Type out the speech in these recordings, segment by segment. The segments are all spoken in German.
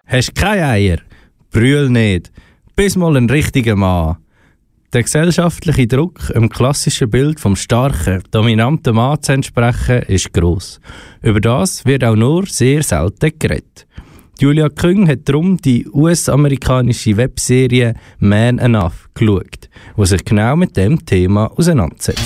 Hast keine Eier? Brüll nicht. Bist mal ein richtiger Mann. Der gesellschaftliche Druck, im klassischen Bild vom starken, dominanten Mann zu entsprechen, ist gross. Über das wird auch nur sehr selten geredet. Julia Küng hat darum die US-amerikanische Webserie Man Enough geschaut, die sich genau mit dem Thema auseinandersetzt.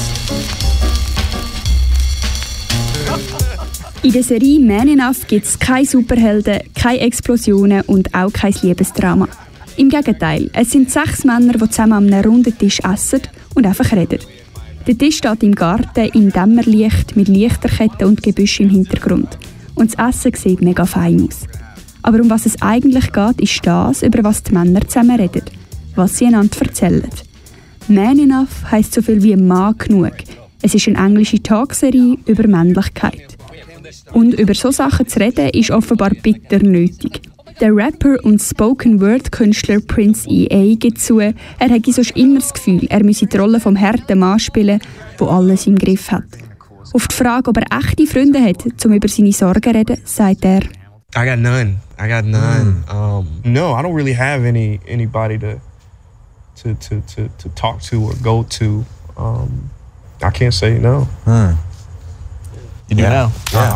In der Serie Man Enough gibt es keine Superhelden, keine Explosionen und auch kein Liebesdrama. Im Gegenteil, es sind 6 Männer, die zusammen an einem runden Tisch essen und einfach reden. Der Tisch steht im Garten, im Dämmerlicht, mit Lichterketten und Gebüsch im Hintergrund. Und das Essen sieht mega fein aus. Aber um was es eigentlich geht, ist das, über was die Männer zusammen reden, was sie einander erzählen. Man Enough heisst so viel wie Mann genug. Es ist eine englische Talkserie über Männlichkeit. Und über so Sachen zu reden, ist offenbar bitter nötig. Der Rapper und Spoken-Word-Künstler Prince E.A. gibt zu, er hätte sonst immer das Gefühl, er müsse die Rolle vom harten Mann spielen, der alles im Griff hat. Auf die Frage, ob er echte Freunde hat, um über seine Sorgen zu reden, sagt er: I got none. No, I don't really have anybody to talk to or go to. I can't say no. You do now? Yeah.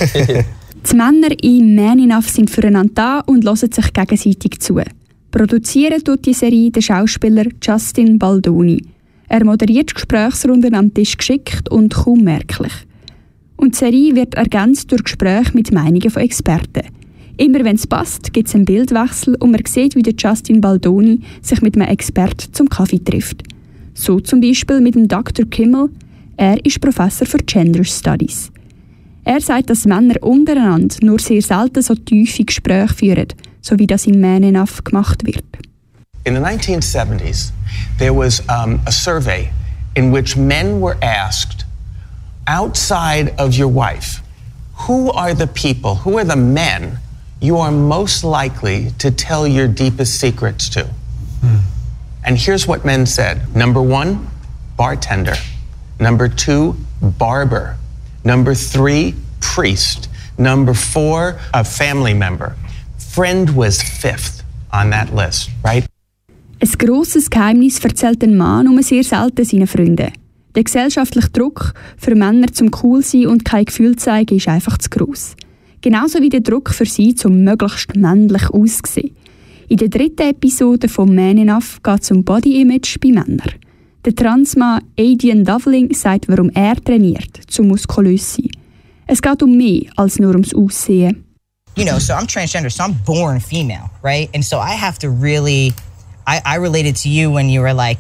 Die Männer in Man Enough sind füreinander da und hören sich gegenseitig zu. Produzieren tut die Serie der Schauspieler Justin Baldoni. Er moderiert die Gesprächsrunden am Tisch geschickt und kaum merklich. Und die Serie wird ergänzt durch Gespräche mit Meinungen von Experten. Immer wenn es passt, gibt es einen Bildwechsel und man sieht, wie der Justin Baldoni sich mit einem Experten zum Kaffee trifft. So zum Beispiel mit dem Dr. Kimmel. Er ist Professor für Gender Studies. Er sagt, dass Männer untereinander nur sehr selten so tiefe Gespräche führen, so wie das in Man Enough gemacht wird. In the 1970s, there was a survey in which men were asked, outside of your wife, who are the men you are most likely to tell your deepest secrets to? And here's what men said. Number 1, bartender. Number 2, barber. Number 3, priest. Number 4, a family member. Friend was 5th on that list, right? Ein grosses Geheimnis erzählt ein Mann nur sehr selten seinen Freunden. Der gesellschaftliche Druck für Männer zum cool sein und kein Gefühl zeigen ist einfach zu gross. Genauso wie der Druck für sie zum möglichst männlich aussehen. In der 3. Episode von Man Enough geht es um Body-Image bei Männern. Der Transmann Adrian Dovling sagt, warum er trainiert, zum muskulös sein. Es geht um mehr als nur ums Aussehen. You know, so I'm transgender, so I'm born female, right? And so I have to really, I related to you when you were like,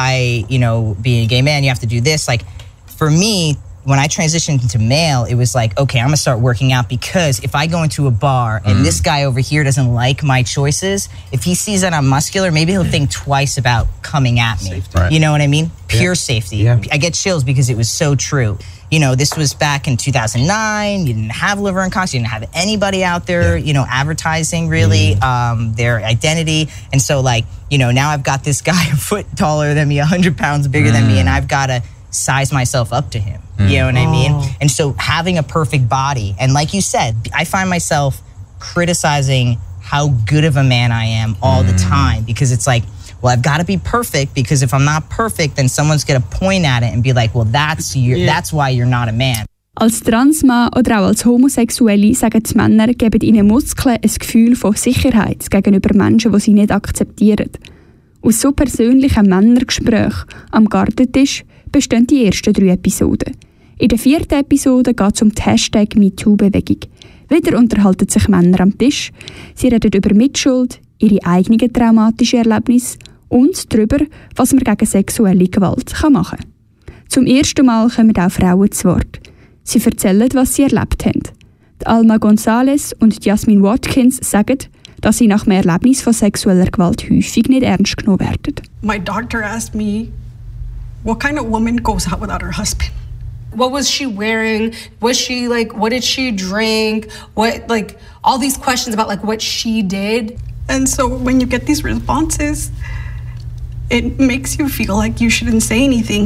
being a gay man, you have to do this. Like, for me, when I transitioned into male, it was like, okay, I'm gonna start working out because if I go into a bar and this guy over here doesn't like my choices, if he sees that I'm muscular, maybe he'll think twice about coming at me. Right. You know what I mean? Pure safety. Yeah. I get chills because it was so true. You know, this was back in 2009. You didn't have Laverne Cox. You didn't have anybody out there, advertising really their identity. And so, now I've got this guy a foot taller than me, 100 pounds bigger than me, and I've got to size myself up to him. You know what I mean? And so having a perfect body, and like you said, I find myself criticizing how good of a man I am all the time because it's like, well, I've got to be perfect because if I'm not perfect, then someone's going to point at it and be like, well, that's why you're not a man. Als Transmann oder auch als Homosexuelle sagen die Männer, geben ihnen Muskeln ein Gefühl von Sicherheit gegenüber Menschen, die sie nicht akzeptieren. Aus so persönlichen Männergesprächen am Gartentisch bestehen die ersten 3 Episoden. In der 4. Episode geht es um die Hashtag MeToo-Bewegung. Wieder unterhalten sich Männer am Tisch. Sie reden über Mitschuld, ihre eigenen traumatischen Erlebnisse und darüber, was man gegen sexuelle Gewalt machen kann. Zum ersten Mal kommen auch Frauen zu Wort. Sie erzählen, was sie erlebt haben. Die Alma Gonzalez und Jasmine Watkins sagen, dass sie nach dem Erlebnis von sexueller Gewalt häufig nicht ernst genommen werden. My doctor asked me, what kind of woman goes out without her husband? What was she wearing? Was she what did she drink? What, all these questions about what she did. And so when you get these responses, it makes you feel like you shouldn't say anything.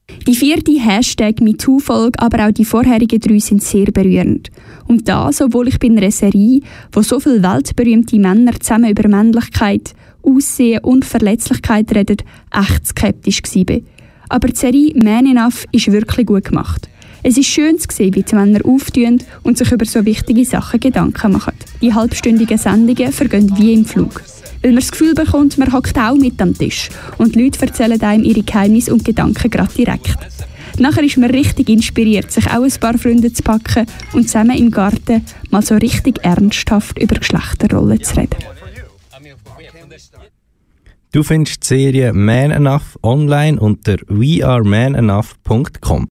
Die 4. #MeToo-Folge, aber auch die vorherigen 3 sind sehr berührend. Und das, obwohl ich bei einer Serie, wo so viele weltberühmte Männer zusammen über Männlichkeit, Aussehen und Verletzlichkeit reden, echt skeptisch war. Aber die Serie Man Enough ist wirklich gut gemacht. Es ist schön zu sehen, wie die Männer auftun und sich über so wichtige Sachen Gedanken machen. Die halbstündigen Sendungen vergehen wie im Flug. Weil man das Gefühl bekommt, man hockt auch mit am Tisch und die Leute erzählen einem ihre Geheimnisse und Gedanken gerade direkt. Nachher ist man richtig inspiriert, sich auch ein paar Freunde zu packen und zusammen im Garten mal so richtig ernsthaft über Geschlechterrollen zu reden. Du findest die Serie Man Enough online unter wearemanenough.com.